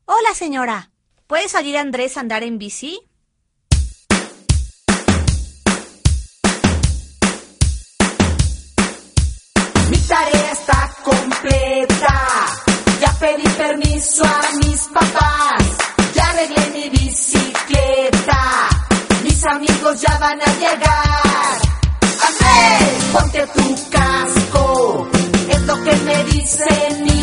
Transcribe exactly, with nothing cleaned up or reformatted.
Hola, señora. ¿Puede salir Andrés a andar en bici? Mi tarea está completa. Ya pedí permiso a mis papás. Ya arreglé mi bicicleta. Mis amigos ya van a llegar. Andrés, ponte tu casco. Es lo que me dice mi